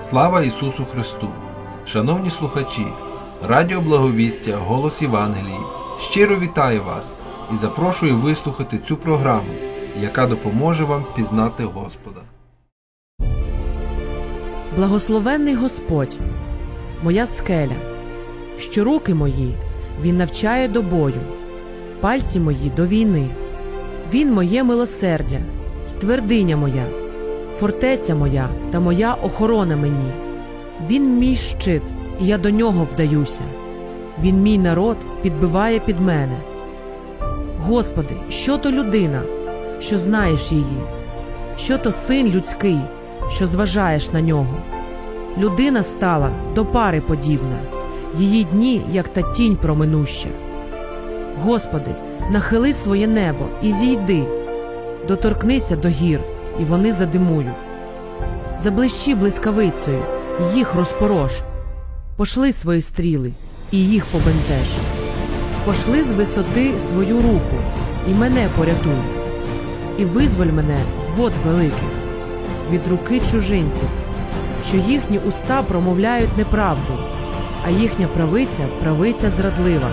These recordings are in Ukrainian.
Слава Ісусу Христу! Шановні слухачі, Радіо Благовістя «Голос Євангелії» щиро вітає вас і запрошую вислухати цю програму, яка допоможе вам пізнати Господа. Благословенний Господь, моя скеля, що руки мої Він навчає до бою, пальці мої до війни. Він моє милосердя й твердиня моя, фортеця моя та моя охорона мені. Він мій щит, і я до нього вдаюся. Він мій народ підбиває під мене. Господи, що то людина, що знаєш її? Що то син людський, що зважаєш на нього? Людина стала до пари подібна, її дні, як та тінь проминуща. Господи, нахили своє небо і зійди, доторкнися до гір, і вони задимують. Заблищи блискавицею, і їх розпорош. Пошли свої стріли, і їх побентеж. Пошли з висоти свою руку, і мене порятуй. І визволь мене з вод великих, від руки чужинців, що їхні уста промовляють неправду, а їхня правиця – правиця зрадлива.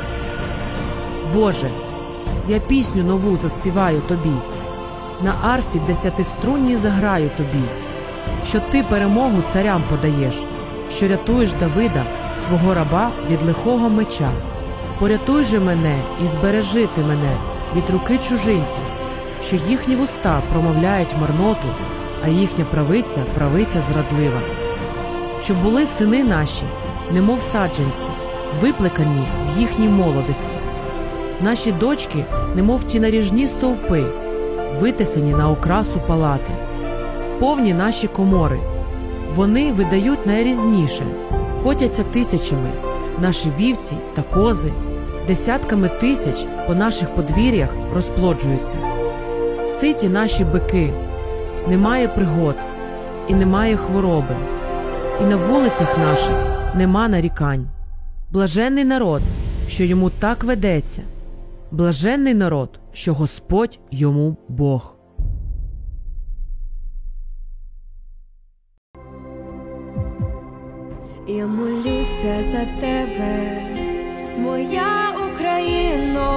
Боже, я пісню нову заспіваю Тобі, на арфі 10-струнній заграю Тобі, що Ти перемогу царям подаєш, що рятуєш Давида, свого раба, від лихого меча. Порятуй же мене і збережи Ти мене від руки чужинців, що їхні вуста промовляють марноту, а їхня правиця – правиця зрадлива. Щоб були сини наші, немов саджанці, виплекані в їхній молодості. Наші дочки, немов ті наріжні стовпи, витесані на окрасу палати. Повні наші комори, вони видають найрізніше, котяться тисячами, наші вівці та кози, десятками тисяч по наших подвір'ях розплоджуються. Ситі наші бики, немає пригод і немає хвороби, і на вулицях наших нема нарікань. Блаженний народ, що йому так ведеться, блаженний народ, що Господь йому Бог. Я молюся за тебе, моя Україно.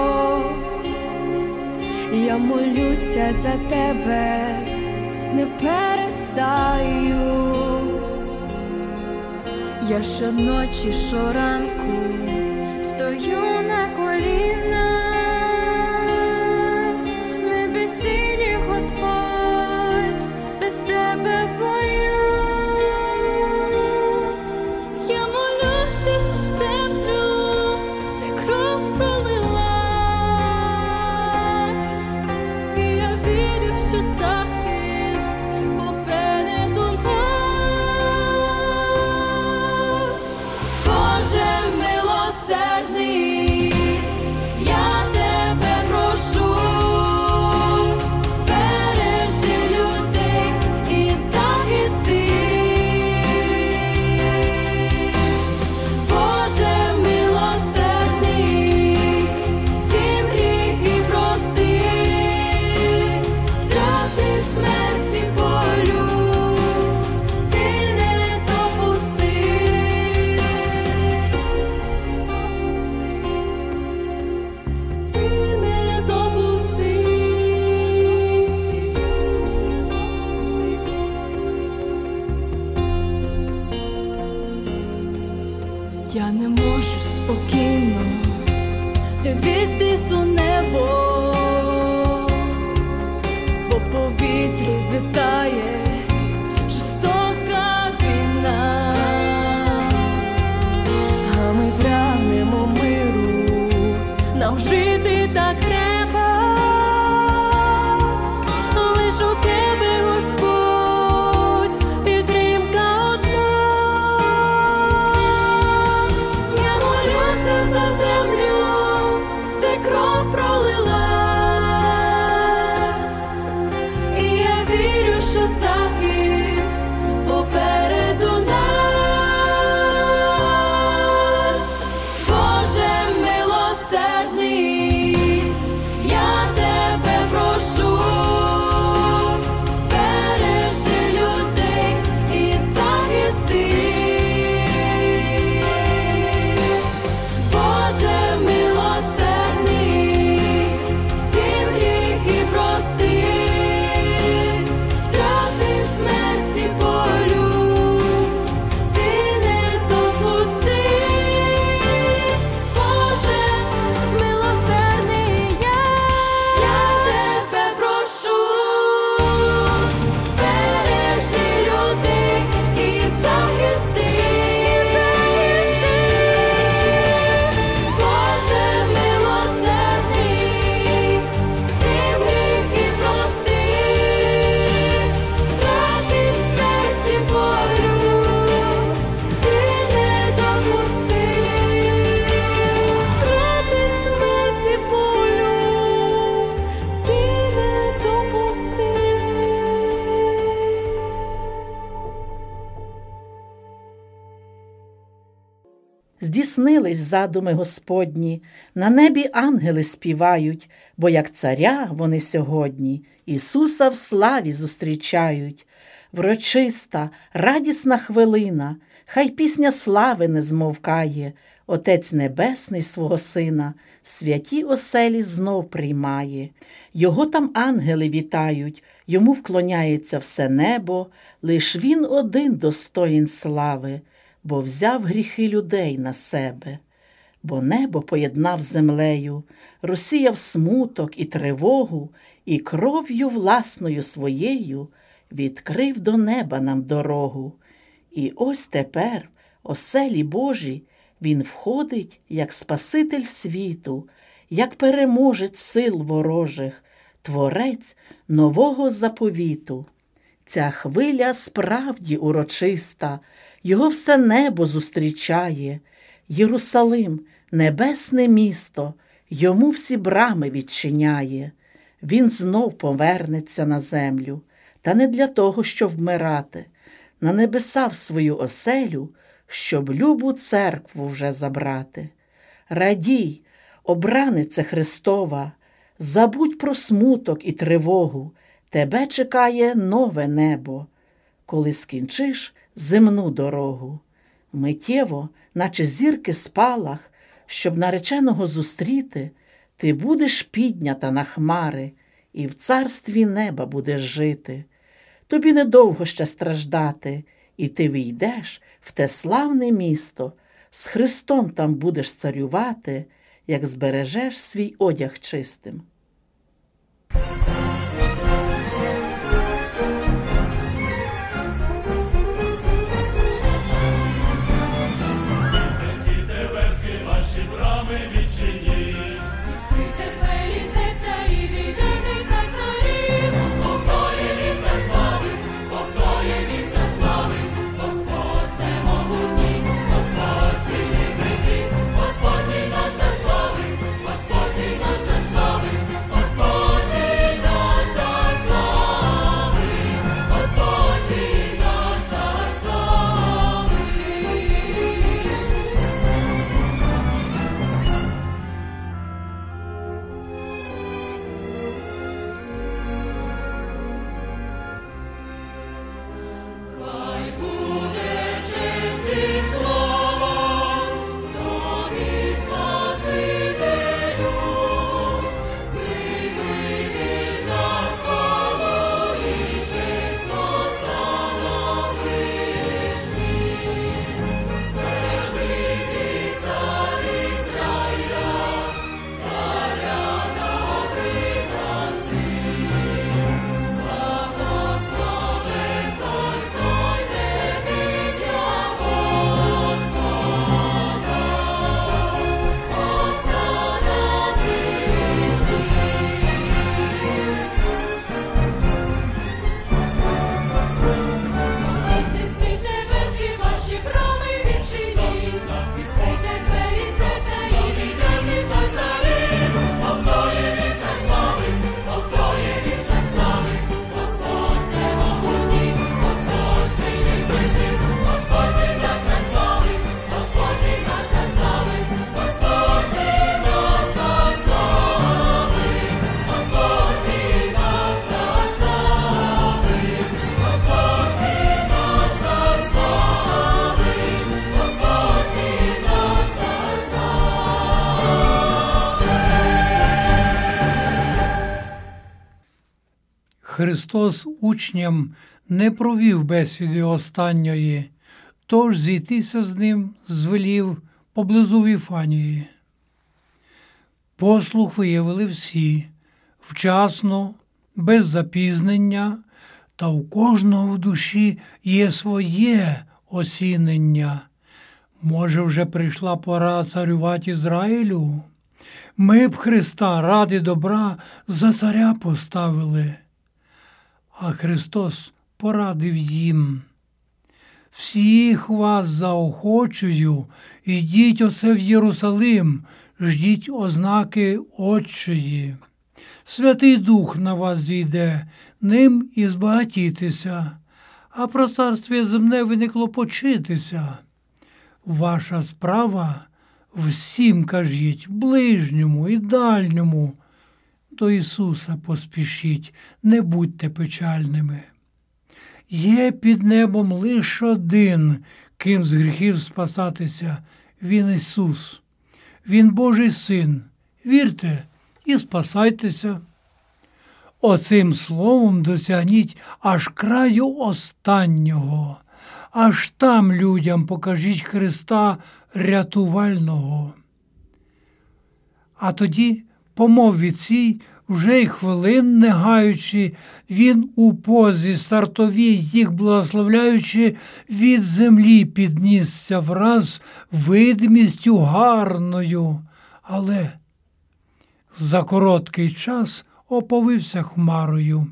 Я молюся за тебе, не перестаю. Я щоночі, щоранку стою на колінах. Ми безсилі, Господь, без тебе бою. Я молюся за землю, де кров пролилась. І я вірю, що захист попереду нас. Боже милосердний, я тебе прошу, збережи людей і захисти. Боже милосердний, всі гріхи прости, втрати смерті болю ти не допусти. Ти не допусти. Я не можу спокійно дивитись у небо, бо повітря вітає жорстока війна. А ми прагнемо миру, нам жити так треба. Лиш у тебе, Господь, підтримка одна. Я молюся за землю, де кров пролилась. І я здійснились задуми Господні, на небі ангели співають, бо як царя вони сьогодні Ісуса в славі зустрічають. Врочиста, радісна хвилина, хай пісня слави не змовкає, Отець Небесний свого Сина в святій оселі знов приймає. Його там ангели вітають, йому вклоняється все небо, лиш він один достоїн слави, бо взяв гріхи людей на себе. Бо небо поєднав з землею, розсіяв смуток і тривогу, і кров'ю власною своєю відкрив до неба нам дорогу. І ось тепер, оселі Божі, він входить, як Спаситель світу, як переможець сил ворожих, творець нового заповіту. Ця хвиля справді урочиста, його все небо зустрічає. Єрусалим, небесне місто, йому всі брами відчиняє. Він знов повернеться на землю, та не для того, щоб вмирати, на небеса в свою оселю, щоб любу церкву вже забрати. Радій, обранице Христова, забудь про смуток і тривогу, тебе чекає нове небо, коли скінчиш земну дорогу. Миттєво, наче зірки спалах, щоб нареченого зустріти, ти будеш піднята на хмари і в царстві неба будеш жити. Тобі недовго ще страждати, і ти війдеш в те славне місто, з Христом там будеш царювати, як збережеш свій одяг чистим. Відкрийте двері серця і відійди цар царів. Бо хто є він за слави, бо хто є він за слави, Господь всемогутній, Господь сильний битий, Господь він наш за слави, Господь він наш за слави, Господь він наш за слави, Господь він наш за слави. Хай буде честь і слава тобі, Спасителю, прийми від нас хвалу і честь осана вишній. Великий цар Ізраїля, царя Давида син, благословен той, хто йде в ім'я Господа. Осана вишній. Віднесите верхи ваші брами відчиніть, відкрийте двері серця і відійди цар царів. Бо хто є він за слави, бо хто є він за слави, Господь всемогутній, Господь сильний битий, Господь він наш за слави, Господь він наш за слави, Господь він наш за слави, Господь він наш за слави, Господь він наш за слави, Господь він наш за Христос учням не провів бесіди останньої, тож зійтися з ним звелів поблизу Віфанії. Послух виявили всі, вчасно, без запізнення, та у кожного в душі є своє осінення. Може, вже прийшла пора царювати Ізраїлю? Ми б Христа ради добра за царя поставили. А Христос порадив їм: всіх вас заохочую, йдіть оце в Єрусалим, ждіть ознаки Отчої. Святий Дух на вас зійде, ним і збагатітеся, а про царстві земне ви не клопочитеся. Ваша справа всім кажіть, ближньому і дальньому. До Ісуса поспішіть, не будьте печальними. Є під небом лише один, ким з гріхів спасатися. Він Ісус. Він Божий Син. Вірте і спасайтеся. Оцим словом досягніть аж краю останнього. Аж там людям покажіть Христа рятувального. А тоді, по мові цій, вже й хвилин не гаючи, він у позі стартовій, їх благословляючи, від землі піднісся враз видимістю гарною, але за короткий час оповився хмарою.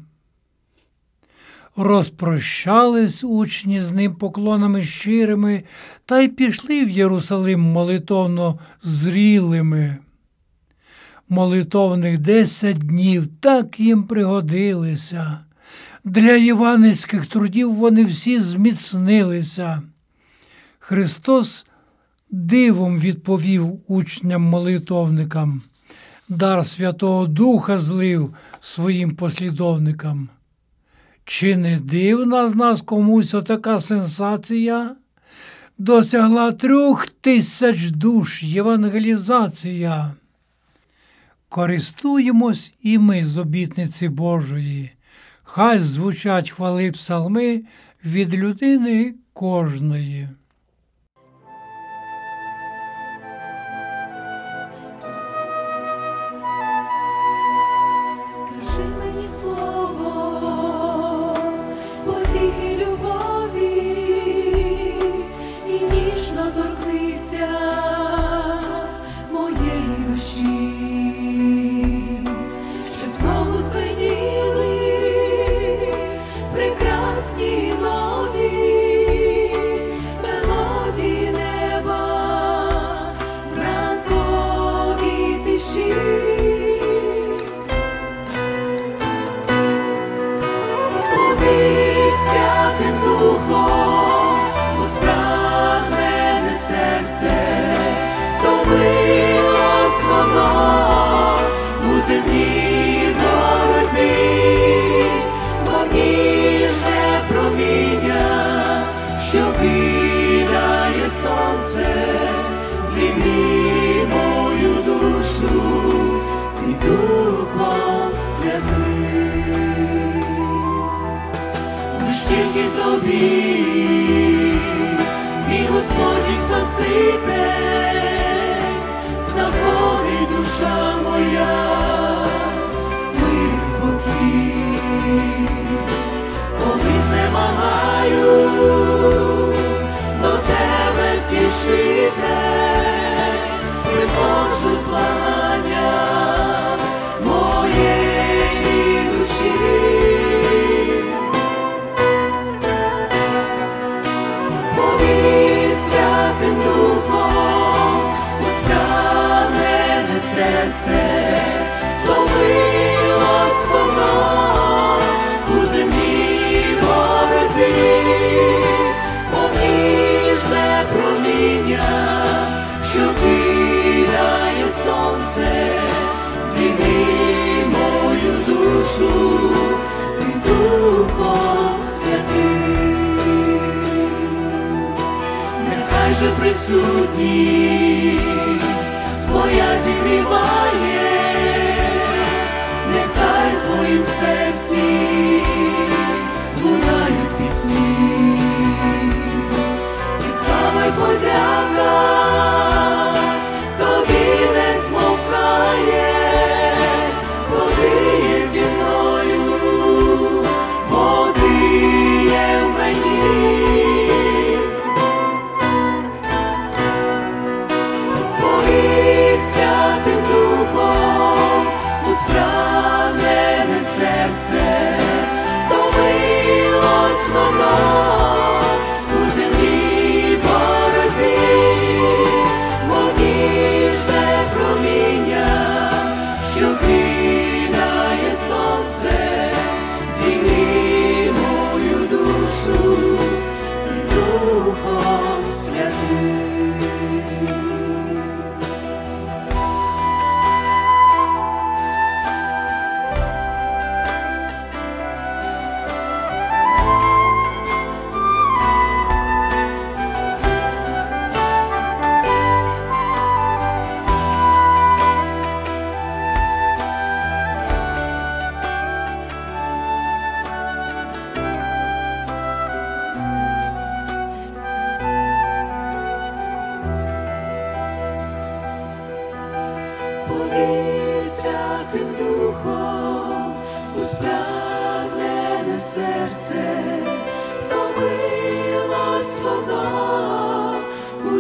Розпрощались учні з ним поклонами щирими, та й пішли в Єрусалим молитовно зрілими. Молитовних 10 днів так їм пригодилися. Для євангельських трудів вони всі зміцнилися. Христос дивом відповів учням-молитовникам, дар Святого Духа злив своїм послідовникам. Чи не дивна з нас комусь отака сенсація? Досягла 3000 душ євангелізація. Користуємось і ми з обітниці Божої. Хай звучать хвали псалми від людини кожної. Скажи мені слово, потіхи любові, і ніжно торкнися моєї душі, щоб знову звеніли прекрасні нові мелодії неба, ранкові тиші. Святим Духом успрагнене серце, втомилось воно у земній боротьбі, бо ніжне проміння, що кидає сонце, зігрій мою душу, ти Духом Святим. Лиш тільки в тобі, мій Господь і Спаситель, знаходить душа моя, мир і спокій. Коли знемагаю, до тебе втішитель, приходжу з благанням моєї душі. Святим Духом успрагнене серце, втомилось воно у земній боротьбі, поміжне проміння, що кидає сонце, зігрій мою душу, ти Духом Святим. Нехай же присутність твоя зігріває, нехай в твоїм серці лунають пісні, і слава й подяка тобі не змовкає, бо ти є зі мною, бо ти є в мені. Святим Духом успрагнене серце, втомилось воно у земній боротьбі,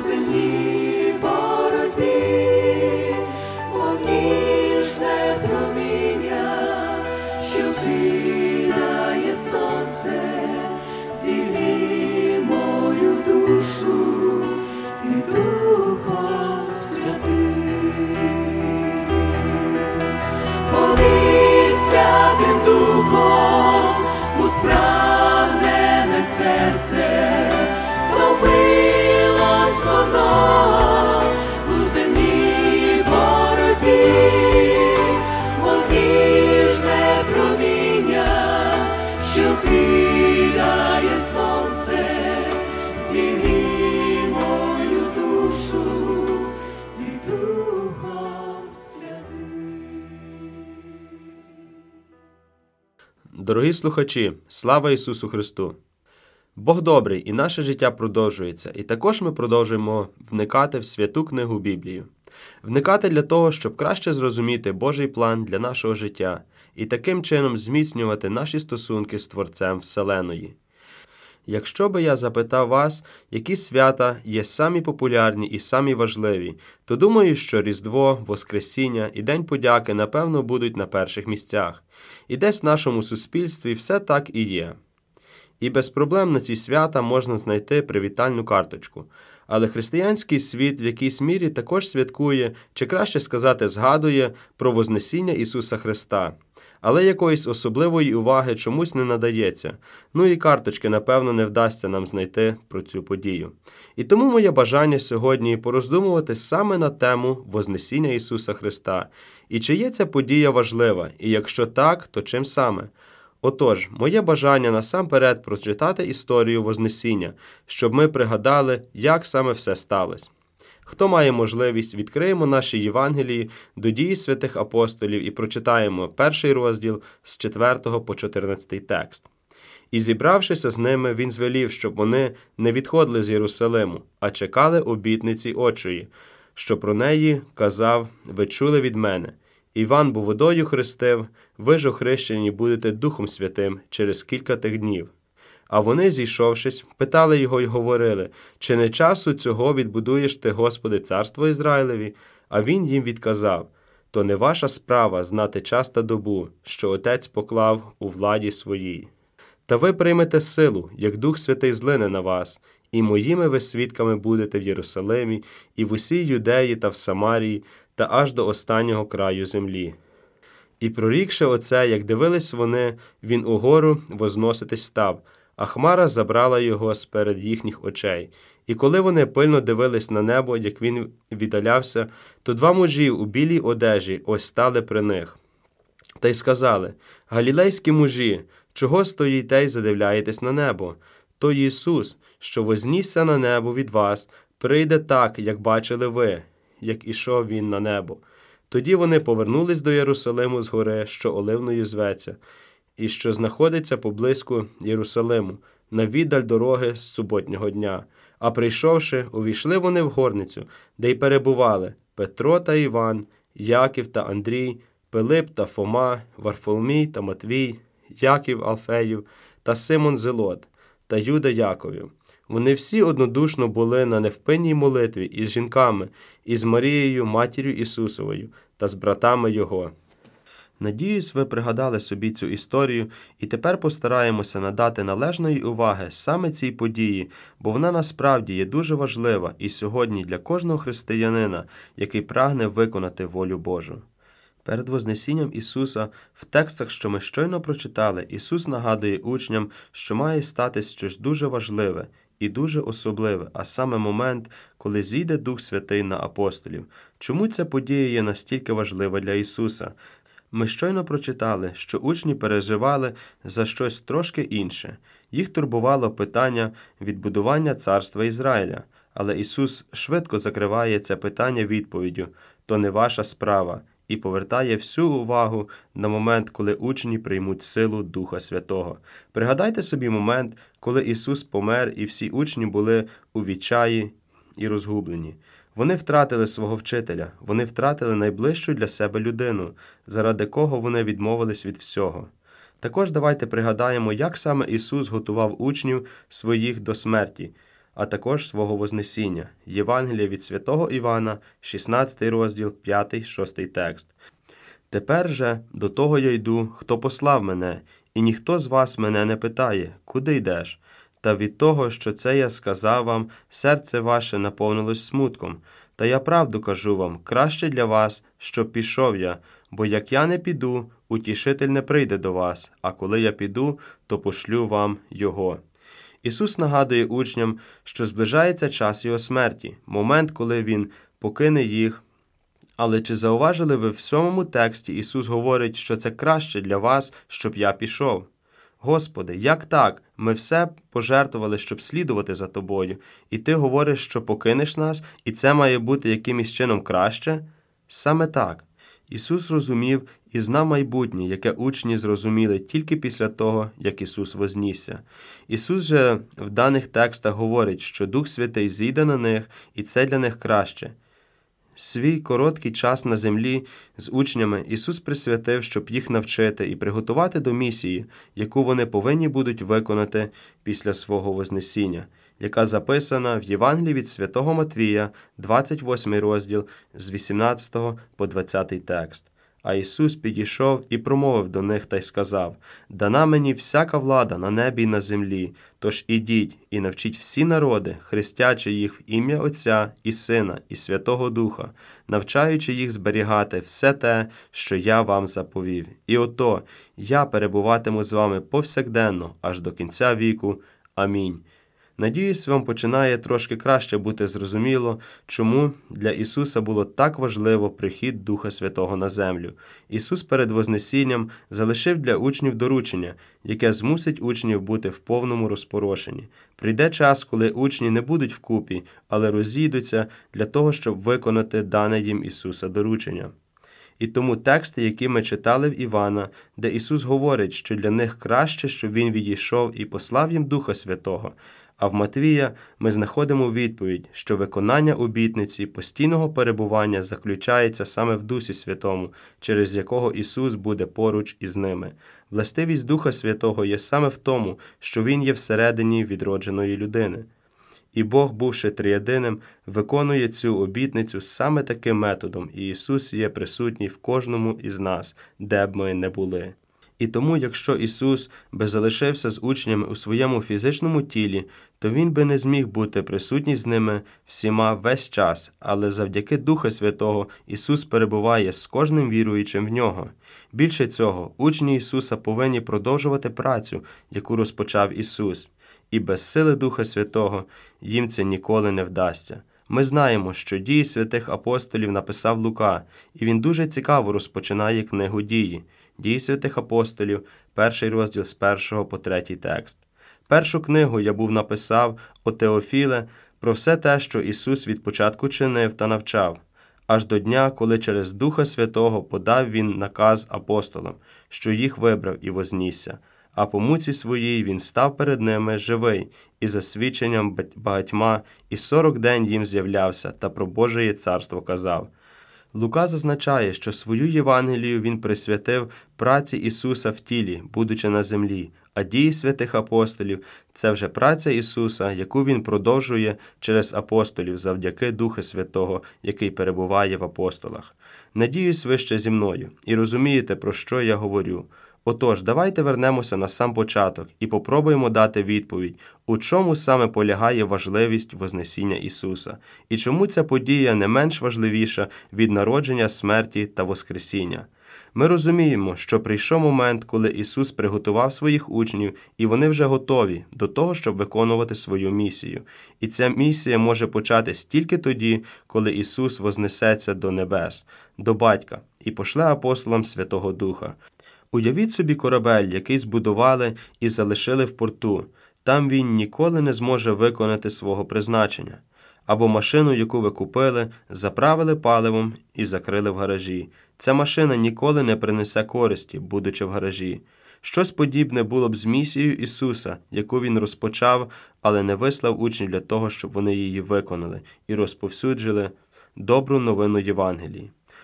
земній боротьбі, мов ніжне проміння, що кидає сонце, зігрій мою душу і Духом Святим. Повісь Святим Духом у спрагнене серце, втомилось воно у земній боротьбі, мов ніжне проміння, що кидає сонце, зігрій мою душу і Духом Святим. Дорогі слухачі, слава Ісусу Христу! Бог добрий, і наше життя продовжується, і також ми продовжуємо вникати в святу книгу Біблію. Вникати для того, щоб краще зрозуміти Божий план для нашого життя і таким чином зміцнювати наші стосунки з Творцем Вселеної. Якщо би я запитав вас, які свята є самі популярні і самі важливі, то думаю, що Різдво, Воскресіння і День подяки, напевно, будуть на перших місцях. І десь в нашому суспільстві все так і є. І без проблем на ці свята можна знайти привітальну карточку. Але християнський світ в якійсь мірі також святкує, чи краще сказати, згадує про Вознесіння Ісуса Христа. Але якоїсь особливої уваги чомусь не надається. Ну і карточки, напевно, не вдасться нам знайти про цю подію. І тому моє бажання сьогодні пороздумувати саме на тему Вознесіння Ісуса Христа. І чи є ця подія важлива, і якщо так, то чим саме? Отож, моє бажання насамперед прочитати історію Вознесіння, щоб ми пригадали, як саме все сталося. Хто має можливість, відкриємо наші Євангелії до дії святих апостолів і прочитаємо перший розділ з 4 по 14 текст. «І зібравшися з ними, він звелів, щоб вони не відходили з Єрусалиму, а чекали обітниці Отчої, що про неї казав, ви чули від мене. Іван бо водою хрестив, ви ж охрещені будете Духом Святим через кілька тих днів. А вони, зійшовшись, питали його й говорили, чи не часу цього відбудуєш ти, Господи, царство Ізраїлеві? А він їм відказав, то не ваша справа знати час та добу, що Отець поклав у владі своїй. Та ви приймете силу, як Дух Святий злине на вас, і моїми ви свідками будете в Єрусалимі, і в усій Юдеї та в Самарії, та аж до останнього краю землі. І прорікши оце, як дивились вони, він угору возноситись став, а хмара забрала його сперед їхніх очей. І коли вони пильно дивились на небо, як він віддалявся, то два мужі у білій одежі ось стали при них. Та й сказали, «Галілейські мужі, чого стоїте й задивляєтесь на небо? То Ісус, що вознісся на небо від вас, прийде так, як бачили ви, як ішов він на небо». Тоді вони повернулись до Єрусалиму з гори, що Оливною зветься, і що знаходиться поблизьку Єрусалиму, на віддаль дороги з суботнього дня. А прийшовши, увійшли вони в горницю, де й перебували Петро та Іван, Яків та Андрій, Пилип та Фома, Варфоломій та Матвій, Яків Алфеїв та Симон Зелот та Юда Яковів. Вони всі однодушно були на невпинній молитві із жінками, із Марією, матір'ю Ісусовою, та з братами Його. Надіюсь, ви пригадали собі цю історію, і тепер постараємося надати належної уваги саме цій події, бо вона насправді є дуже важлива і сьогодні для кожного християнина, який прагне виконати волю Божу. Перед Вознесінням Ісуса в текстах, що ми щойно прочитали, Ісус нагадує учням, що має статись щось дуже важливе і дуже особливе, а саме момент, коли зійде Дух Святий на апостолів. Чому ця подія є настільки важлива для Ісуса? Ми щойно прочитали, що учні переживали за щось трошки інше. Їх турбувало питання відбудування царства Ізраїля. Але Ісус швидко закриває це питання відповіддю «то не ваша справа» і повертає всю увагу на момент, коли учні приймуть силу Духа Святого. Пригадайте собі момент, коли Ісус помер і всі учні були у відчаї і розгублені. Вони втратили свого вчителя, вони втратили найближчу для себе людину, заради кого вони відмовились від всього. Також давайте пригадаємо, як саме Ісус готував учнів своїх до смерті. а також свого Вознесіння. Євангелія від святого Івана, 16 розділ, 5-6 текст. «Тепер же до того я йду, хто послав мене, і ніхто з вас мене не питає, куди йдеш? Та від того, що це я сказав вам, серце ваше наповнилось смутком. Та я правду кажу вам, краще для вас, щоб пішов я, бо як я не піду, утішитель не прийде до вас, а коли я піду, то пошлю вам його». Ісус нагадує учням, що зближається час його смерті, момент, коли він покине їх. Але чи зауважили ви в 7 тексті Ісус говорить, що це краще для вас, щоб я пішов? Господи, як так? Ми все пожертвували, щоб слідувати за Тобою, і Ти говориш, що покинеш нас, і це має бути якимось чином краще? Саме так. Ісус розумів і знав майбутнє, яке учні зрозуміли тільки після того, як Ісус вознісся. Ісус же в даних текстах говорить, що Дух Святий зійде на них, і це для них краще. Свій короткий час на землі з учнями Ісус присвятив, щоб їх навчити і приготувати до місії, яку вони повинні будуть виконати після свого Вознесіння, яка записана в Євангелії від святого Матвія, 28 розділ, з 18 по 20 текст. А Ісус підійшов і промовив до них та й сказав: «Дана мені всяка влада на небі й на землі, тож ідіть і навчіть всі народи, хрестячи їх в ім'я Отця і Сина і Святого Духа, навчаючи їх зберігати все те, що я вам заповів. І ото, я перебуватиму з вами повсякденно, аж до кінця віку. Амінь». Надіюсь, вам починає трошки краще бути зрозуміло, чому для Ісуса було так важливо прихід Духа Святого на землю. Ісус перед Вознесінням залишив для учнів доручення, яке змусить учнів бути в повному розпорошенні. Прийде час, коли учні не будуть вкупі, але розійдуться для того, щоб виконати дане їм Ісуса доручення. І тому тексти, які ми читали в Івана, де Ісус говорить, що для них краще, щоб Він відійшов і послав їм Духа Святого, а в Матвія ми знаходимо відповідь, що виконання обітниці постійного перебування заключається саме в Дусі Святому, через якого Ісус буде поруч із ними. Властивість Духа Святого є саме в тому, що Він є всередині відродженої людини. І Бог, бувши триєдиним, виконує цю обітницю саме таким методом, і Ісус є присутній в кожному із нас, де б ми не були. І тому, якщо Ісус би залишився з учнями у своєму фізичному тілі, то Він би не зміг бути присутній з ними всіма весь час, але завдяки Духа Святого Ісус перебуває з кожним віруючим в Нього. Більше цього, учні Ісуса повинні продовжувати працю, яку розпочав Ісус. І без сили Духа Святого їм це ніколи не вдасться. Ми знаємо, що «Дії святих апостолів» написав Лука, і він дуже цікаво розпочинає книгу «Дії». «Дії святих апостолів», 1 розділ з 1 по 3 текст. Першу книгу я був написав, о Теофіле, про все те, що Ісус від початку чинив та навчав, аж до дня, коли через Духа Святого подав Він наказ апостолам, що їх вибрав і вознісся. А по муці своїй Він став перед ними живий, і за свідченням багатьма, і 40 день їм з'являвся, та про Божеє царство казав. Лука зазначає, що свою Євангелію він присвятив праці Ісуса в тілі, будучи на землі, а дії святих апостолів – це вже праця Ісуса, яку Він продовжує через апостолів завдяки Духа Святого, який перебуває в апостолах. Надіюсь, ви ще зі мною і розумієте, про що я говорю. Отож, давайте вернемося на сам початок і попробуємо дати відповідь, у чому саме полягає важливість Вознесіння Ісуса, і чому ця подія не менш важливіша від народження, смерті та Воскресіння. Ми розуміємо, що прийшов момент, коли Ісус приготував своїх учнів, і вони вже готові до того, щоб виконувати свою місію. І ця місія може початись тільки тоді, коли Ісус вознесеться до небес, до Батька, і пошле апостолам Святого Духа. Уявіть собі корабель, який збудували і залишили в порту. Там він ніколи не зможе виконати свого призначення. Або машину, яку ви купили, заправили паливом і закрили в гаражі. Ця машина ніколи не принесе користі, будучи в гаражі. Щось подібне було б з місією Ісуса, яку Він розпочав, але не вислав учнів для того, щоб вони її виконали і розповсюджили добру новину Євангелії.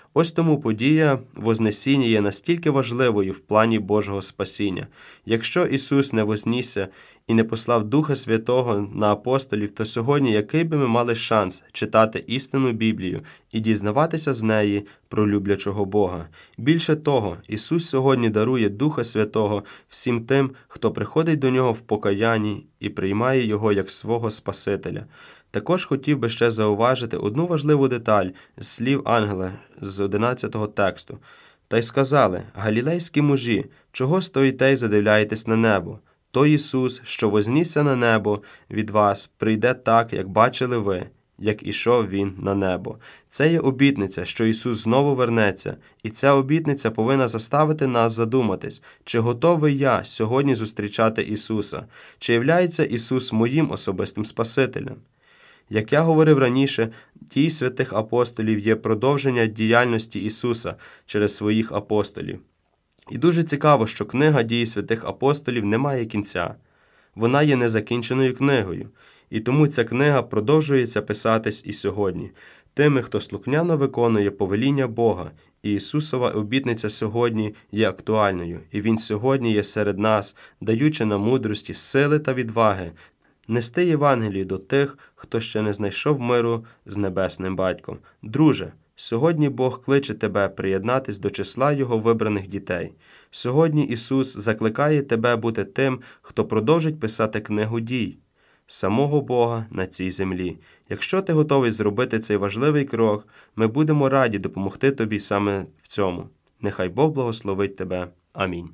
Ось тому подія Вознесіння є настільки важливою в плані Божого спасіння. Якщо Ісус не вознісся і не послав Духа Святого на апостолів, то сьогодні який би ми мали шанс читати істинну Біблію і дізнаватися з неї про люблячого Бога? Більше того, Ісус сьогодні дарує Духа Святого всім тим, хто приходить до Нього в покаянні і приймає Його як свого Спасителя. Також хотів би ще зауважити одну важливу деталь з слів ангела з 11-го тексту. «Та й сказали, галілейські мужі, чого стоїте й задивляєтесь на небо? Той Ісус, що вознісся на небо від вас, прийде так, як бачили ви, як ішов Він на небо». Це є обітниця, що Ісус знову вернеться, і ця обітниця повинна заставити нас задуматись, чи готовий я сьогодні зустрічати Ісуса, чи являється Ісус моїм особистим Спасителем. Як я говорив раніше, дії святих апостолів є продовження діяльності Ісуса через своїх апостолів. І дуже цікаво, що книга дії святих апостолів не має кінця. Вона є незакінченою книгою, і тому ця книга продовжується писатись і сьогодні, тими, хто слухняно виконує повеління Бога, і Ісусова обітниця сьогодні є актуальною, і Він сьогодні є серед нас, даючи нам мудрості, сили та відваги, нести Євангелію до тих, хто ще не знайшов миру з Небесним Батьком. Друже, сьогодні Бог кличе тебе приєднатись до числа Його вибраних дітей. Сьогодні Ісус закликає тебе бути тим, хто продовжить писати книгу дій самого Бога на цій землі. Якщо ти готовий зробити цей важливий крок, ми будемо раді допомогти тобі саме в цьому. Нехай Бог благословить тебе. Амінь.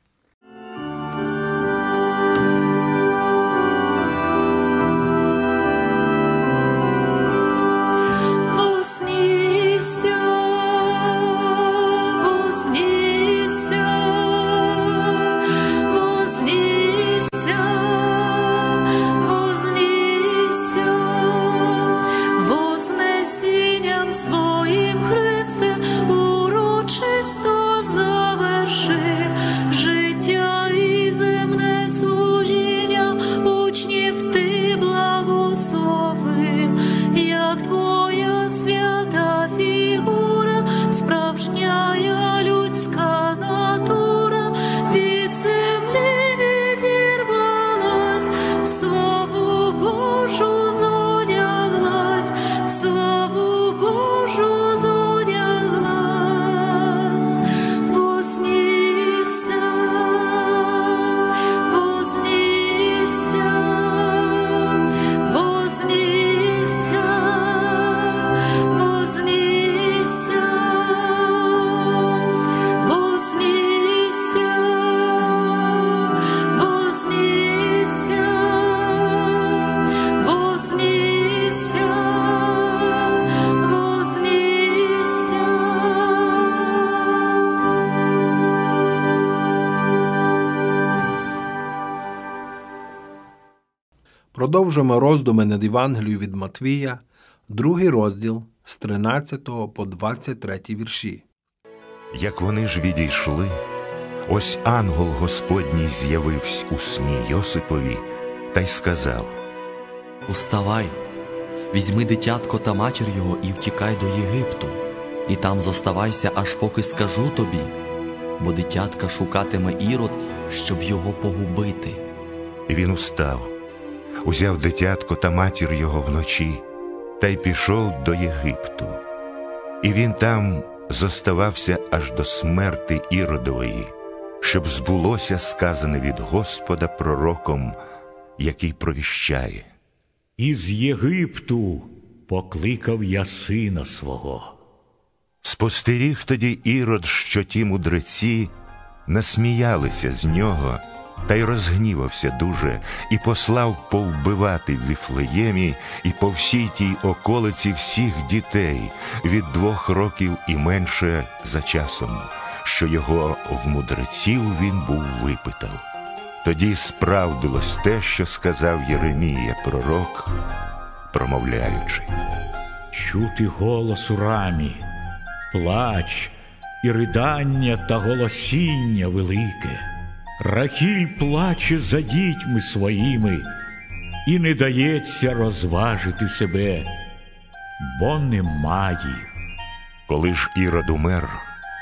Своїм Христе урочисто заверши життя і земне служіння, учнів ти благословив, як твоя свята фігура, справжня людська натура від землі відірвалась, в славу Божу зодяглась, в славу Божу зодяглась. Вознісся, вознісся, вознісся, вознісся, вознісся, вознісся, вознісся. Продовжуємо роздуми над Євангелією від Матвія, 2 розділ з 13 по 23 вірші. Як вони ж відійшли, ось ангел Господній з'явився у сні Йосипові та й сказав: «Уставай, візьми дитятко та матір його і втікай до Єгипту, і там зоставайся, аж поки скажу тобі, бо дитятка шукатиме Ірод, щоб його погубити». І він устав, узяв дитятко та матір його вночі та й пішов до Єгипту. І він там зоставався аж до смерти Іродової, щоб збулося сказане від Господа пророком, який провіщає: «Із Єгипту покликав я сина свого». Спостеріг тоді Ірод, що ті мудреці насміялися з нього, та й розгнівався дуже, і послав повбивати в Віфлеємі і по всій тій околиці всіх дітей від 2 років і менше за часом, що його в мудреців він був випитав. Тоді справдилось те, що сказав Єремія пророк, промовляючи: «Чути голос у рамі, плач і ридання та голосіння велике. Рахіль плаче за дітьми своїми, і не дається розважити себе, бо нема їх». Коли ж Ірод умер,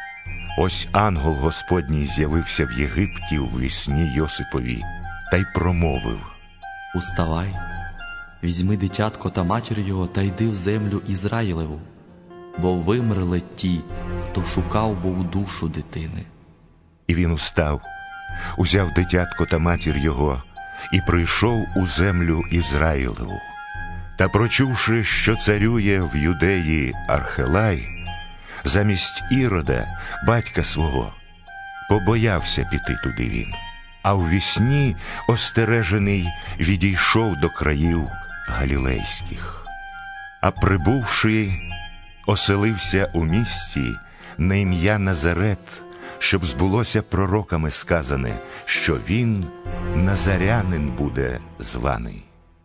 ось ангел Господній з'явився в Єгипті у вісні Йосипові та й промовив: Уставай, візьми дитятко та матір його та йди в землю Ізраїлеву, бо вимерли ті, хто шукав був душу дитини. І він устав, узяв дитятко та матір його і прийшов у землю Ізраїлеву. Та прочувши, що царює в Юдеї Архелай, замість Ірода, батька свого, побоявся піти туди він, а в вісні остережений відійшов до країв галілейських. А прибувши, оселився у місті на ім'я Назарет, щоб збулося пророками сказане, що він назарянин буде званий.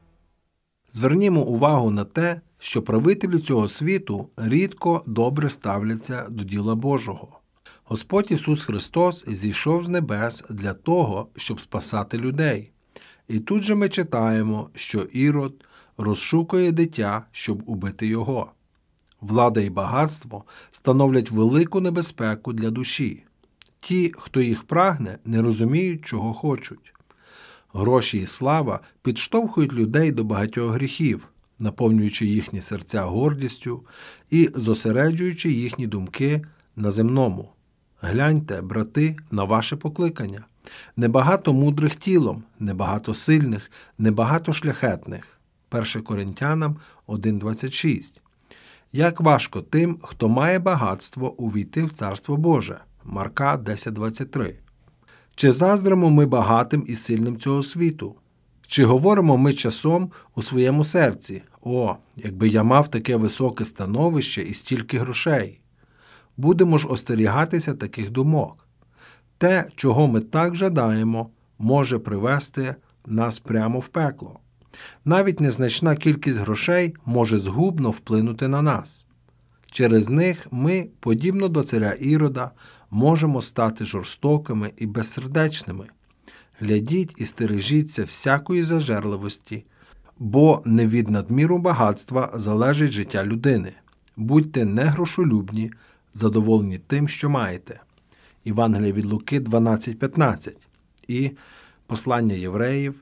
Звернімо увагу на те, що правителі цього світу рідко добре ставляться до діла Божого. Господь Ісус Христос зійшов з небес для того, щоб спасати людей. І тут же ми читаємо, що Ірод розшукує дитя, щоб убити його. Влада і багатство становлять велику небезпеку для душі. Ті, хто їх прагне, не розуміють, чого хочуть. Гроші і слава підштовхують людей до багатьох гріхів, наповнюючи їхні серця гордістю і зосереджуючи їхні думки на земному. Гляньте, брати, на ваше покликання. Небагато мудрих тілом, небагато сильних, небагато шляхетних. 1 Коринтянам 1:26. Як важко тим, хто має багатство, увійти в Царство Боже. Марка 10:23. Чи заздримо ми багатим і сильним цього світу? Чи говоримо ми часом у своєму серці: «О, якби я мав таке високе становище і стільки грошей». Будемо ж остерігатися таких думок. Те, чого ми так жадаємо, може привести нас прямо в пекло. Навіть незначна кількість грошей може згубно вплинути на нас. Через них ми, подібно до царя Ірода, можемо стати жорстокими і безсердечними. Глядіть і стережіться всякої зажерливості, бо не від надміру багатства залежить життя людини. Будьте не грошолюбні, задоволені тим, що маєте. Євангеліє від Луки 12:15 і Послання Євреїв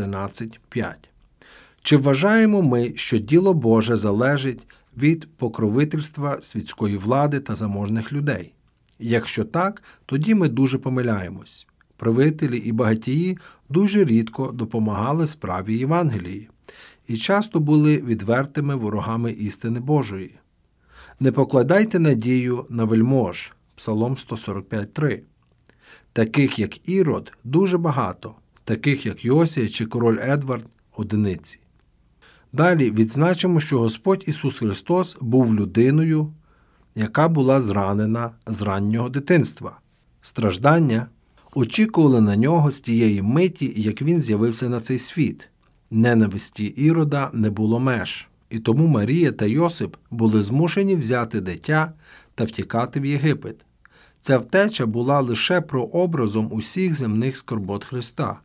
13:5. Чи вважаємо ми, що діло Боже залежить від покровительства світської влади та заможних людей? Якщо так, тоді ми дуже помиляємось. Правителі і багатії дуже рідко допомагали справі Євангелії і часто були відвертими ворогами істини Божої. Не покладайте надію на вельмож. Псалом 145:3. Таких, як Ірод, дуже багато. Таких, як Йосія чи король Едвард – одиниці. Далі відзначимо, що Господь Ісус Христос був людиною, яка була зранена з раннього дитинства. Страждання очікували на нього з тієї миті, як він з'явився на цей світ. Ненависті Ірода не було меж, і тому Марія та Йосип були змушені взяти дитя та втікати в Єгипет. Ця втеча була лише прообразом усіх земних скорбот Христа.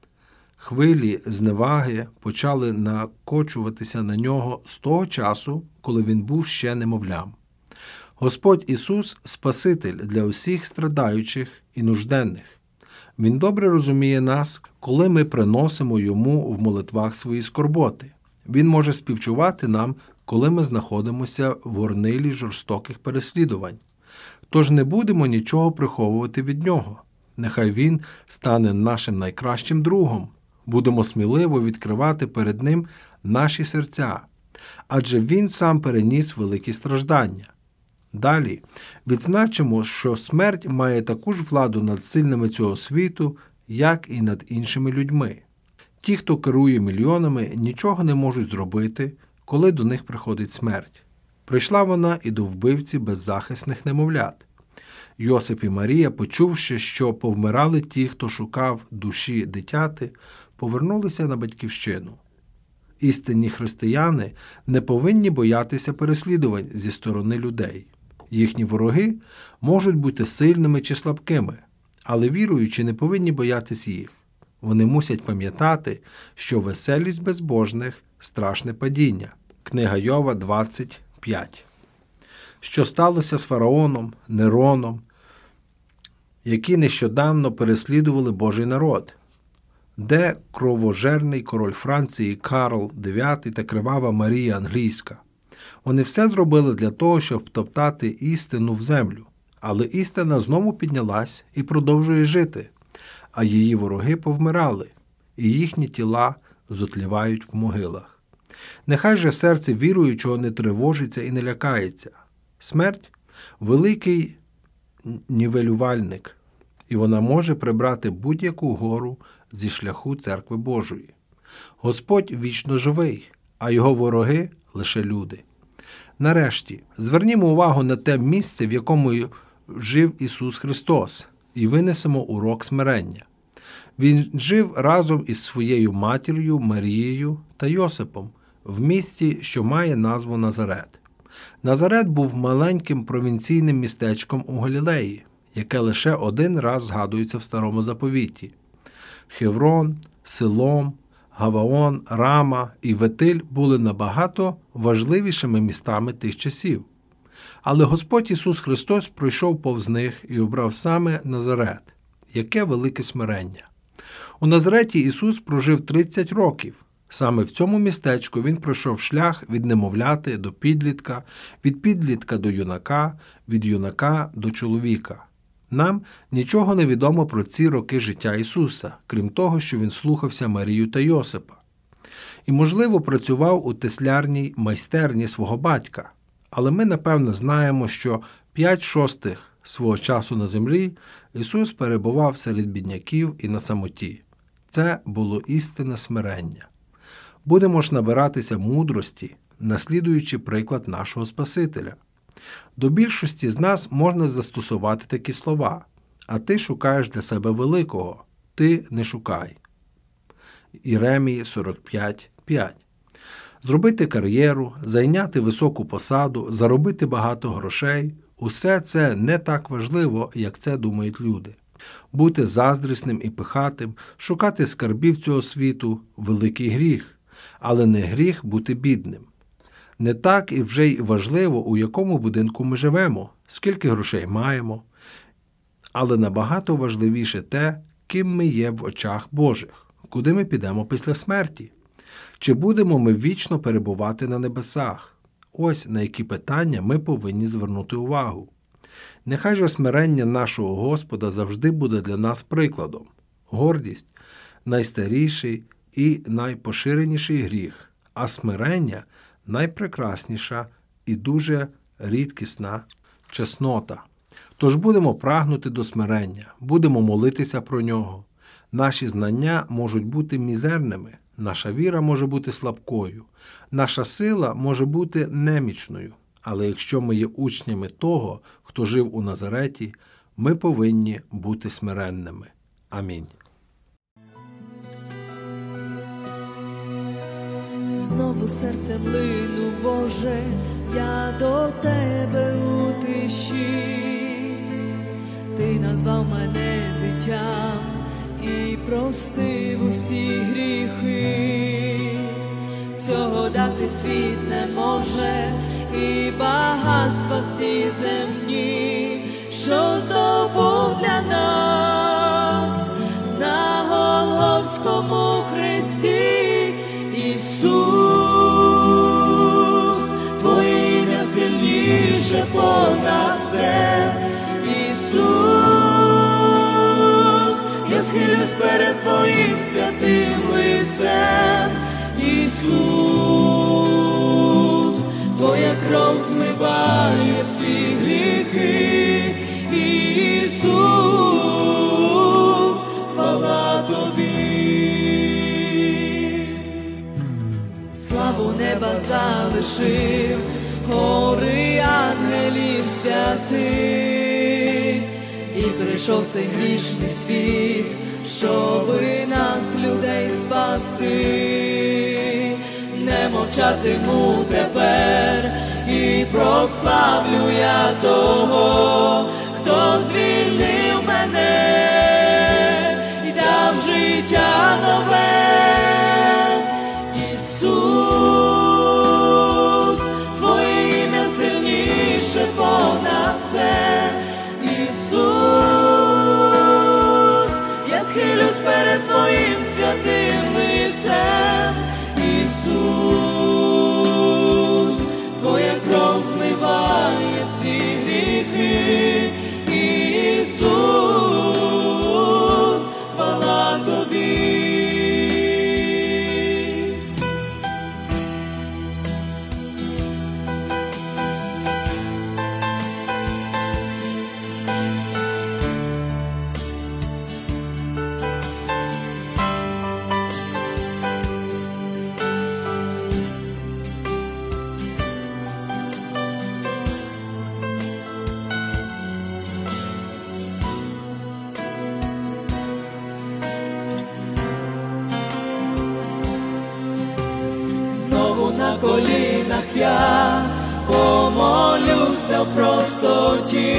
Хвилі зневаги почали накочуватися на нього з того часу, коли він був ще немовлям. Господь Ісус – Спаситель для усіх страдаючих і нужденних. Він добре розуміє нас, коли ми приносимо Йому в молитвах свої скорботи. Він може співчувати нам, коли ми знаходимося в горнилі жорстоких переслідувань. Тож не будемо нічого приховувати від Нього. Нехай Він стане нашим найкращим другом. Будемо сміливо відкривати перед Ним наші серця, адже Він сам переніс великі страждання. Далі відзначимо, що смерть має таку ж владу над сильними цього світу, як і над іншими людьми. Ті, хто керує мільйонами, нічого не можуть зробити, коли до них приходить смерть. Прийшла вона і до вбивці беззахисних немовлят. Йосип і Марія, почувши, що повмирали ті, хто шукав душі дитяти, повернулися на батьківщину. Істинні християни не повинні боятися переслідувань зі сторони людей. Їхні вороги можуть бути сильними чи слабкими, але віруючі не повинні боятись їх. Вони мусять пам'ятати, що веселість безбожних – страшне падіння. Книга Йова 20:5. що сталося з фараоном, Нероном, які нещодавно переслідували Божий народ? Де кровожерний король Франції Карл IX та кривава Марія Англійська? Вони все зробили для того, щоб втоптати істину в землю. Але істина знову піднялась і продовжує жити, а її вороги повмирали, і їхні тіла зотлівають в могилах. Нехай же серце віруючого не тривожиться і не лякається. Смерть – великий нівелювальник, і вона може прибрати будь-яку гору зі шляху Церкви Божої. Господь вічно живий, а його вороги – лише люди. Нарешті, звернімо увагу на те місце, в якому жив Ісус Христос, і винесемо урок смирення. Він жив разом із своєю матір'ю Марією та Йосипом в місті, що має назву Назарет. Назарет був маленьким провінційним містечком у Галілеї, яке лише один раз згадується в Старому Заповіті. Хеврон, Силом, Гаваон, Рама і Ветиль були набагато важливішими містами тих часів. Але Господь Ісус Христос пройшов повз них і обрав саме Назарет. Яке велике смирення! У Назареті Ісус прожив 30 років. Саме в цьому містечку Він пройшов шлях від немовляти до підлітка, від підлітка до юнака, від юнака до чоловіка. Нам нічого не відомо про ці роки життя Ісуса, крім того, що Він слухався Марію та Йосипа. І, можливо, працював у теслярній майстерні свого батька. Але ми, напевно, знаємо, що 5/6 свого часу на землі Ісус перебував серед бідняків і на самоті. Це було істинне смирення. Будемо ж набиратися мудрості, наслідуючи приклад нашого Спасителя. До більшості з нас можна застосувати такі слова: «А ти шукаєш для себе великого, ти не шукай». Єремії 45:5. Зробити кар'єру, зайняти високу посаду, заробити багато грошей – усе це не так важливо, як це думають люди. Бути заздрісним і пихатим, шукати скарбів цього світу – великий гріх, але не гріх бути бідним. Не так і вже й важливо, у якому будинку ми живемо, скільки грошей маємо, але набагато важливіше те, ким ми є в очах Божих, куди ми підемо після смерті. Чи будемо ми вічно перебувати на небесах? Ось на які питання ми повинні звернути увагу. Нехай же смирення нашого Господа завжди буде для нас прикладом. Гордість – найстаріший і найпоширеніший гріх, а смирення – найпрекрасніша і дуже рідкісна чеснота. Тож будемо прагнути до смирення, будемо молитися про нього. Наші знання можуть бути мізерними, наша віра може бути слабкою, наша сила може бути немічною. Але якщо ми є учнями того, хто жив у Назареті, ми повинні бути смиренними. Амінь. Знову серцем лину, Боже, я до Тебе у тиші. Ти назвав мене дитям і простив усі гріхи. Цього дати світ не може, і багатства всі земні, що здобув для нас на Голгофському хресті. Ісус, Твоє ім'я сильніше понад все. Ісус, я схилюсь перед Твоїм святим лицем. Ісус, Твоя кров змиває всі гріхи. Ісус, хвала Тобі. Славу неба залишив, гори ангелів святих, і прийшов цей грішний світ, щоби нас, людей, спасти. Не мовчатиму тепер і прославлю я того, хто звільнив мене і дав життя нове. Ісус, Твоє ім'я сильніше колінах я помолюся в простоті,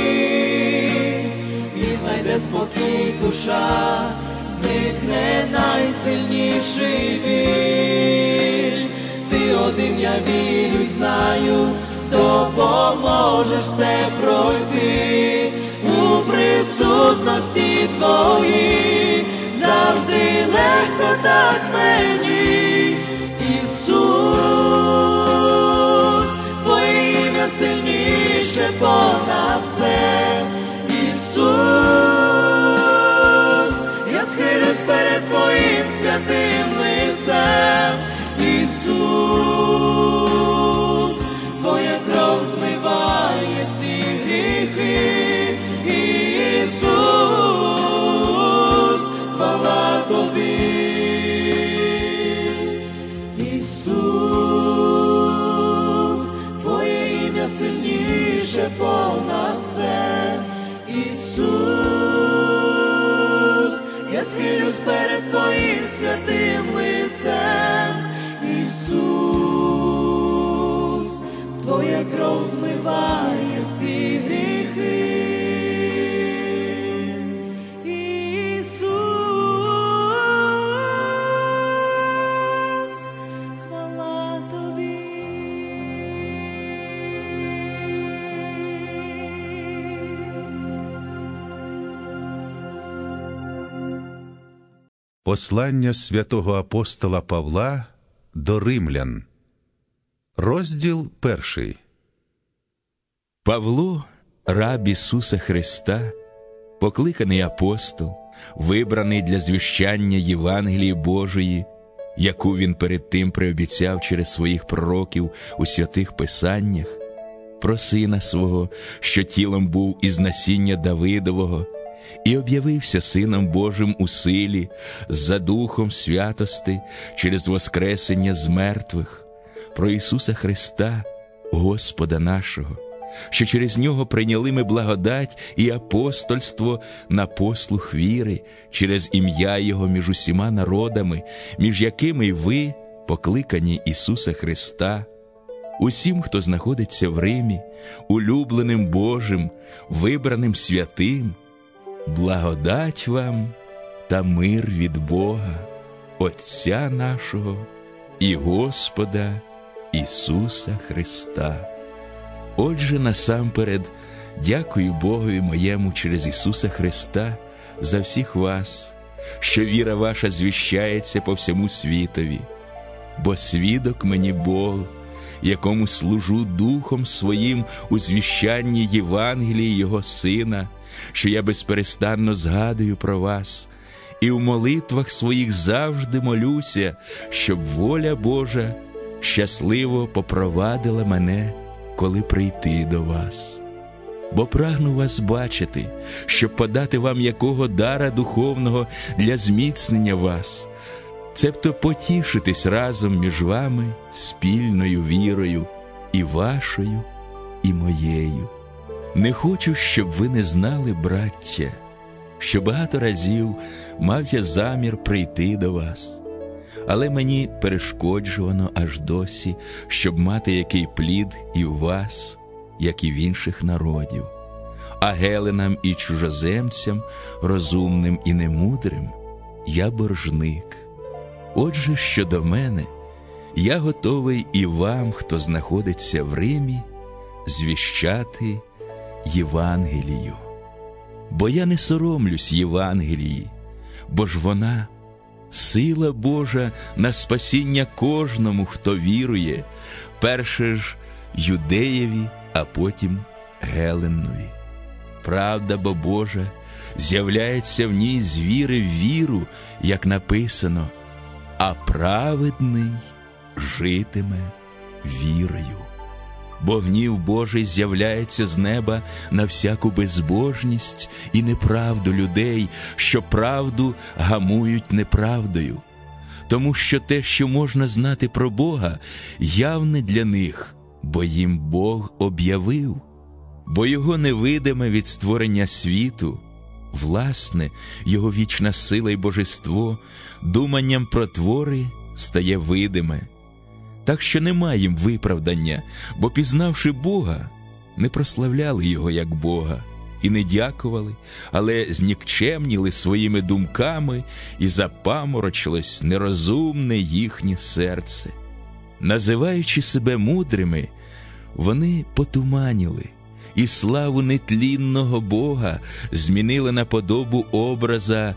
і знайде спокій душа, зникне найсильніший біль. Ти один, я вірю й знаю, допоможеш все пройти. У присутності Твоїй завжди легко так мені. Ісус, Твоє ім'я сильніше понад все. Ісус, я схилюсь перед Твоїм святим лицем. Ісус, Твоя кров змиває всі гріхи. Ісус, хвала Тобі. Ісус, Твоє ім'я сильніше понад все. Ісус, я схилюсь перед Твоїм святим лицем. Ісус, Твоя кров змиває всі гріхи. Ісус, хвала Тобі. Послання святого апостола Павла до римлян. Розділ 1. Павло, раб Ісуса Христа, покликаний апостол, вибраний для звіщання Євангелії Божої, яку він перед тим приобіцяв через своїх пророків у святих Писаннях, про Сина свого, що тілом був із насіння Давидового, і об'явився Сином Божим у силі, за Духом святости, через воскресення з мертвих, про Ісуса Христа, Господа нашого, що через Нього прийняли ми благодать і апостольство на послух віри, через ім'я Його між усіма народами, між якими й ви, покликані Ісуса Христа, усім, хто знаходиться в Римі, улюбленим Божим, вибраним святим, благодать вам та мир від Бога, Отця нашого і Господа Ісуса Христа. Отже, насамперед, дякую Богові моєму через Ісуса Христа за всіх вас, що віра ваша звіщається по всьому світові. Бо свідок мені Бог, якому служу Духом Своїм у звіщанні Євангелії Його Сина, що я безперестанно згадую про вас, і в молитвах своїх завжди молюся, щоб воля Божа щасливо попровадила мене, коли прийти до вас. Бо прагну вас бачити, щоб подати вам якого дара духовного для зміцнення вас, цебто потішитись разом між вами спільною вірою, і вашою, і моєю. Не хочу, щоб ви не знали, браття, що багато разів мав я замір прийти до вас, але мені перешкоджувано аж досі, щоб мати який плід і в вас, як і в інших народів. А геленам і чужоземцям, розумним і немудрим, я боржник. Отже, щодо мене, я готовий і вам, хто знаходиться в Римі, звіщати Євангелію. Бо я не соромлюсь Євангелії, бо ж вона – сила Божа на спасіння кожному, хто вірує, перше ж юдеєві, а потім геленові. Правда бо Божа з'являється в ній з віри в віру, як написано, а праведний житиме вірою. Бо гнів Божий з'являється з неба на всяку безбожність і неправду людей, що правду гамують неправдою. Тому що те, що можна знати про Бога, явне для них, бо їм Бог об'явив. Бо Його невидиме від створення світу, власне, Його вічна сила й божество, думанням про твори стає видиме, так що нема їм виправдання, бо, пізнавши Бога, не прославляли Його як Бога і не дякували, але знікчемніли своїми думками, і запаморочилось нерозумне їхнє серце. Називаючи себе мудрими, вони потуманіли, і славу нетлінного Бога змінили на подобу образа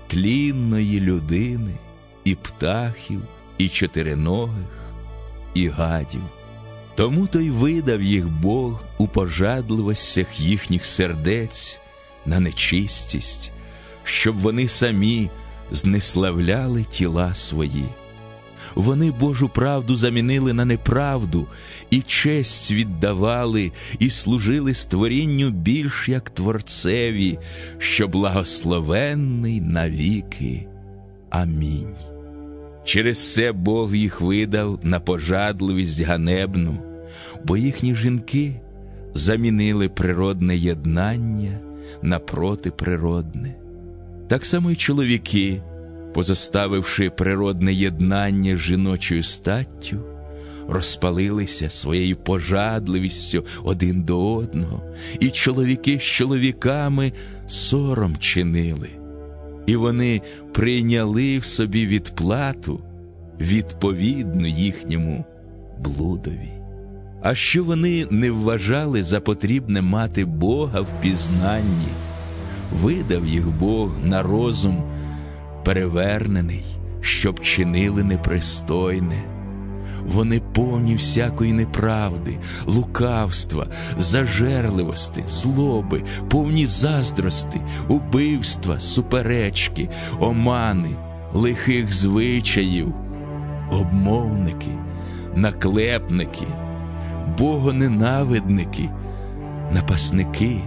тлінної людини, і птахів, і чотириногих, і гадів. Тому-то й видав їх Бог у пожадливостях їхніх сердець на нечистість, щоб вони самі знеславляли тіла свої. Вони Божу правду замінили на неправду, і честь віддавали, і служили створінню більш як Творцеві, що благословенний навіки. Амінь. Через це Бог їх видав на пожадливість ганебну, бо їхні жінки замінили природне єднання на протиприродне. Так само й чоловіки, позоставивши природне єднання з жіночою статтю, розпалилися своєю пожадливістю один до одного, і чоловіки з чоловіками сором чинили. І вони прийняли в собі відплату відповідну їхньому блудові. А що вони не вважали за потрібне мати Бога в пізнанні, видав їх Бог на розум перевернений, щоб чинили непристойне. Вони повні всякої неправди, лукавства, зажерливості, злоби, повні заздрости, убивства, суперечки, омани, лихих звичаїв, обмовники, наклепники, богоненавидники, напасники,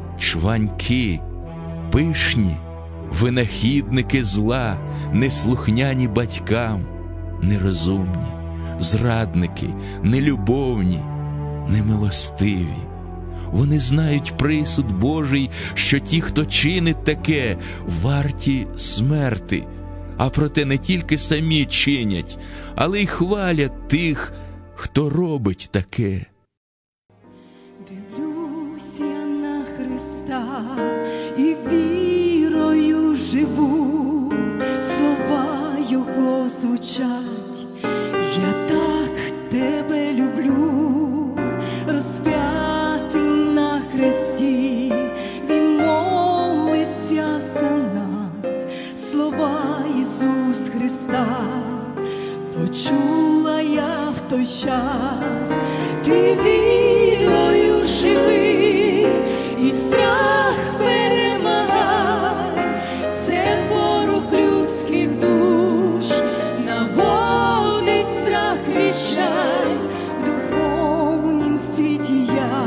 чваньки, пишні, винахідники зла, неслухняні батькам, нерозумні, зрадники, нелюбовні, немилостиві. Вони знають присуд Божий, що ті, хто чинить таке, варті смерти, а проте не тільки самі чинять, але й хвалять тих, хто робить таке. Дивлюсь я на Христа і вірою живу, слова Його звучать. Я так тебе люблю, розп'ятий на хресті, Він молиться за нас, слова Ісус Христа. Почула я в той час, ти вірою живи, і страх перемагай, це ворог людських душ, наводить страх віщай, в духовнім світі я,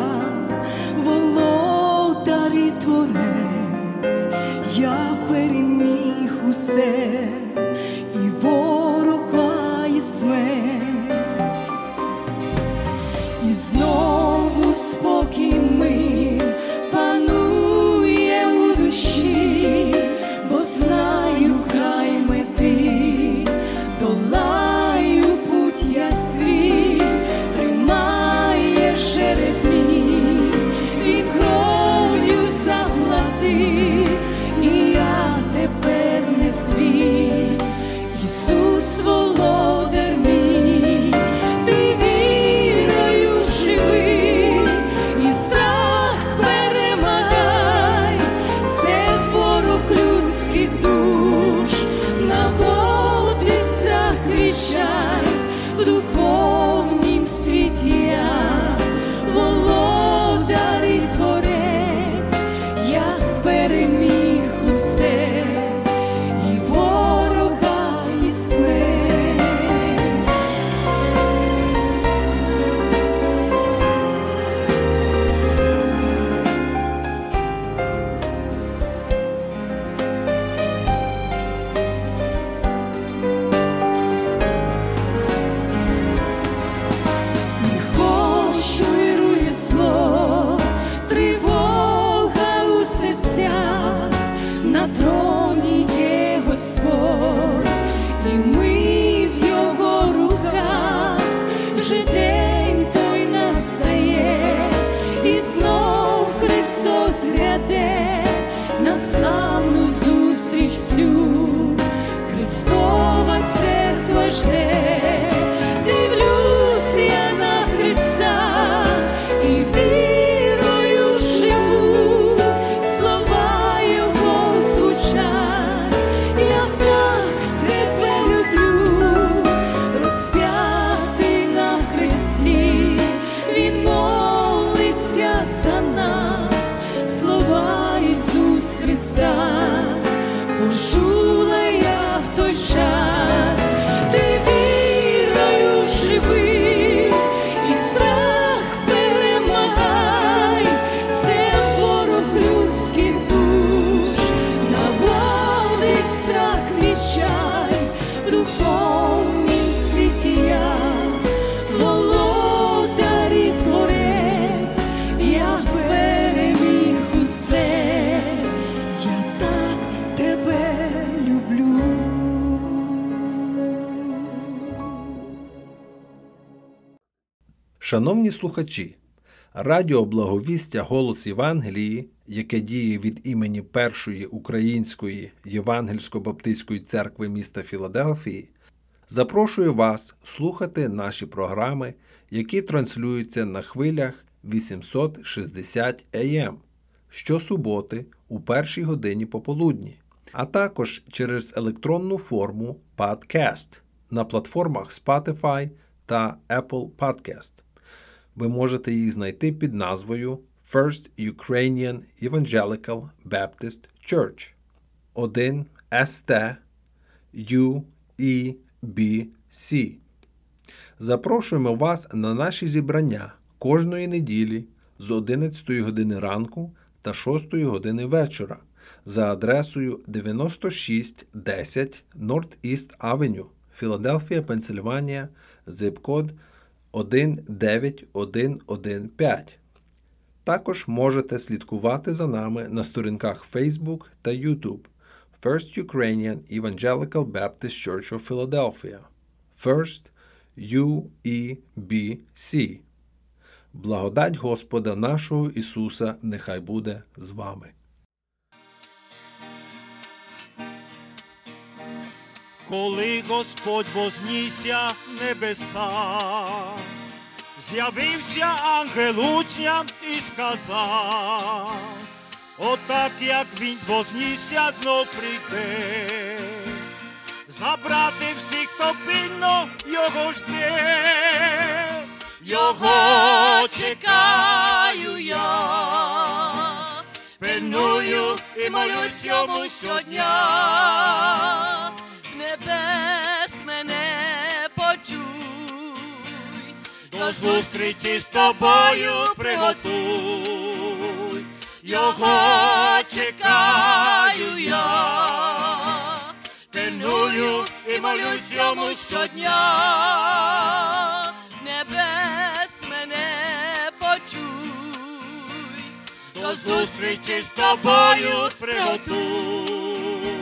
володар і творець, я переміг усе, і ворога, і смерть. І знову спокій мир панує у душі, бо знаю край мети, долаю путь я свій, тримає жеребні, і кров'ю завлади, і я тепер не свій, Ісус володар мій. Ти вірою живи, і страх Шановні слухачі, Радіо Благовістя «Голос Євангелії», яке діє від імені Першої Української Євангельсько-Баптистської церкви міста Філадельфії, запрошує вас слухати наші програми, які транслюються на хвилях 860 АМ щосуботи у першій годині пополудні, а також через електронну форму Podcast на платформах Spotify та Apple Podcast. Ви можете їх знайти під назвою First Ukrainian Evangelical Baptist Church 1 ST UEBC. Запрошуємо вас на наші зібрання кожної неділі з 11 години ранку та 6 години вечора за адресою 9610 North East Avenue, Філадельфія, Пенсильванія, зип-код 19115. Також можете слідкувати за нами на сторінках Facebook та YouTube First Ukrainian Evangelical Baptist Church of Philadelphia, First UEBC. Благодать Господа нашого Ісуса нехай буде з вами. Коли Господь вознісся в небеса, з'явився ангел учням і сказав: отак, як він вознісся, знов прийде, забрати всіх, хто пильно його жде. Його чекаю я, пильную і молюсь йому щодня. Небес мене почуй, до зустрічі з тобою приготуй. Його чекаю я, пильную і молюсь йому щодня. небес мене почуй, до зустрічі з тобою приготуй.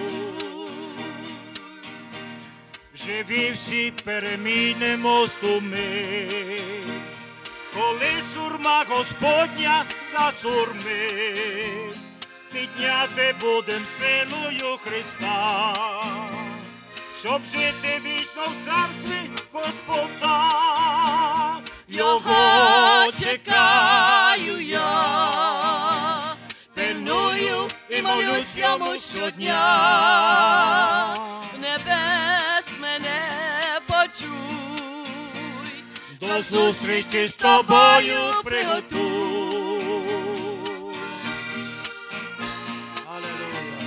Живі всі перемінемо стуми, коли сурма Господня засурмить, підняти будем силою Христа, щоб жити вічно в царстві Господа. Його чекаю я, пильную і молюсь йому щодня. Небес мене почуй, до зустрічі з тобою приготуй. Алілуя.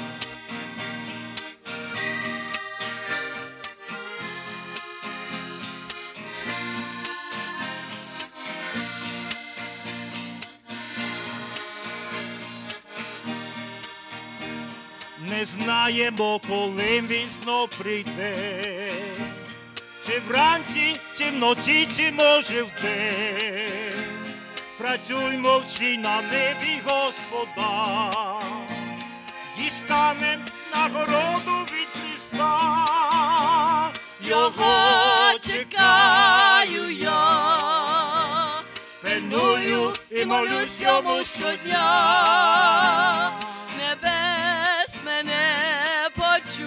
Не знаємо, коли він знов прийде, чи вранці, чи вночі, чи може вдень. Працюймо всі на небі Господа, дістанем нагороду від Христа. його чекаю я, пильную і молюсь йому щодня. Небес мене почуй,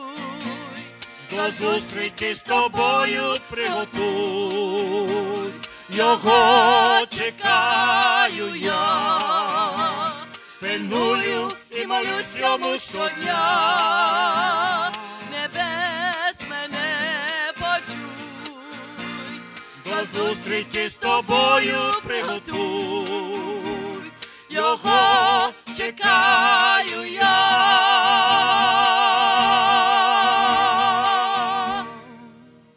до зустрічі з тобою приготуй. Його чекаю я, пильную і молюсь йому щодня. Небес мене почуй, до зустрічі з тобою приготуй. його чекаю я.